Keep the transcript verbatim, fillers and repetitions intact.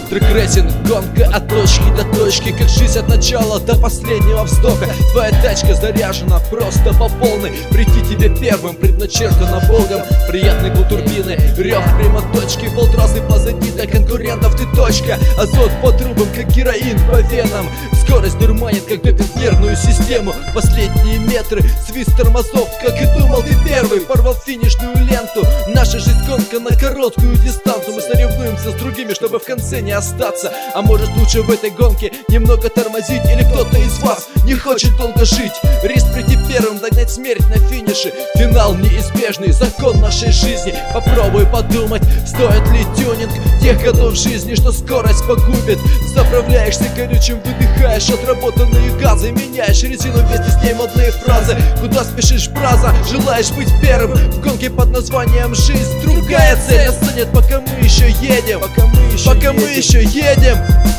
Трек-рейтинг, гонка от точки до точки, как жизнь от начала до последнего вздоха. Твоя тачка заряжена просто по полной. Прийти тебе первым предначертано Богом. Приятный гул турбины, рев прямо точки. Полтрассы позади, для конкурентов ты точка. Азот по трубам, как героин по венам. Скорость дурманит, как допинг нервную систему. Последние метры, свист тормозов, как и думал ты первый. Порвал финишную ленту. Наша жизнь гонка на короткую дистанцию. Мы соревнуемся с другими, чтобы в конце не остаться. А может лучше в этой гонке немного тормозить? Или кто-то из вас не хочет долго жить? Риск прийти первым, догнать смерть на финише. Финал неизбежный, закон нашей жизни. Попробуй подумать, стоит ли тюнинг тех годов жизни, что скорость погубит. Заправляешься горючим, выдыхаешь отработанные газы. Меняешь резину, вместе с ней модные фразы. Куда спешишь, браза? Желаешь быть первым в гонке под названием жизнь. Другая цель настанет, пока мы еще едем. Пока мы еще, пока едем. Мы еще едем.